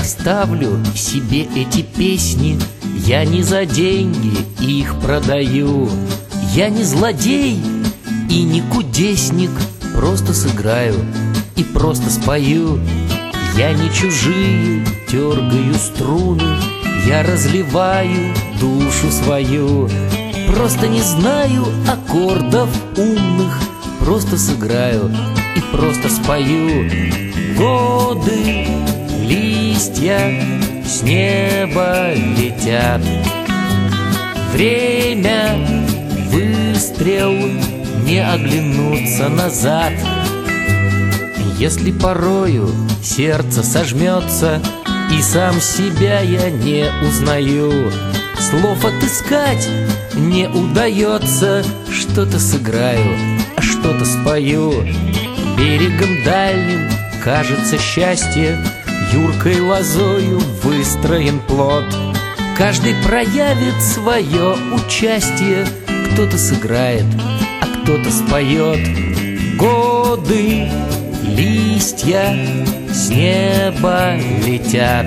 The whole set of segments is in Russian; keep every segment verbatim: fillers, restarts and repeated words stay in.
оставлю себе эти песни. Я не за деньги их продаю. Я не злодей и не кудесник. Просто сыграю и просто спою. Я не чужие дергаю струны. Я разливаю душу свою. Просто не знаю аккордов умных. Просто сыграю и просто спою. Годы, листья с неба летят. Время, выстрел, не оглянуться назад. Если порою сердце сожмется и сам себя я не узнаю, слов отыскать не удается. Что-то сыграю, а что-то спою. Берегом дальним кажется счастье, юркой лозою выстроен плод. Каждый проявит свое участие. Кто-то сыграет, а кто-то споет. Годы, листья с неба летят.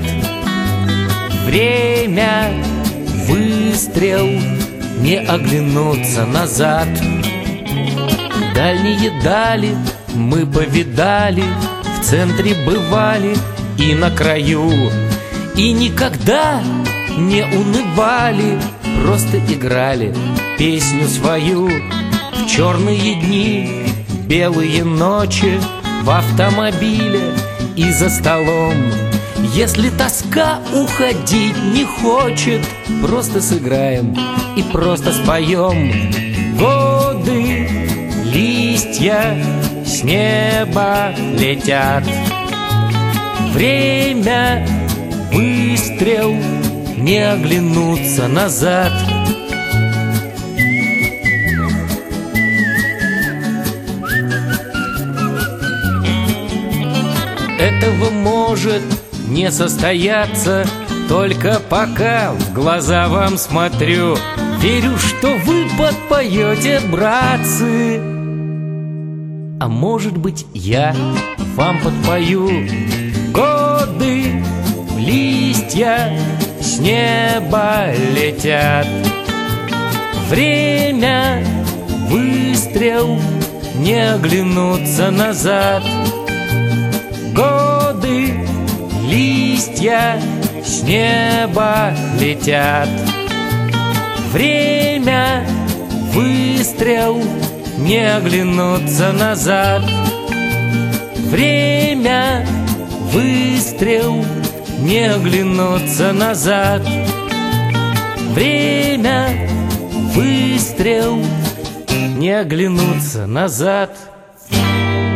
Время, выстрел, не оглянуться назад. Дальние дали мы повидали, в центре бывали и на краю. И никогда не унывали, просто играли песню свою. В черные дни, белые ночи, в автомобиле и за столом. Если тоска уходить не хочет, просто сыграем и просто споем. Годы, листья с неба летят. Время, выстрел, не оглянуться назад. Этого может не состояться, только пока в глаза вам смотрю. Верю, что вы подпоете, братцы. А может быть, я вам подпою. Годы, листья с неба летят. Время, выстрел, не оглянуться назад. Годы, листья с неба летят. Время, выстрел, не оглянуться назад. Время, выстрел, не оглянуться назад. Время, выстрел, не оглянуться назад.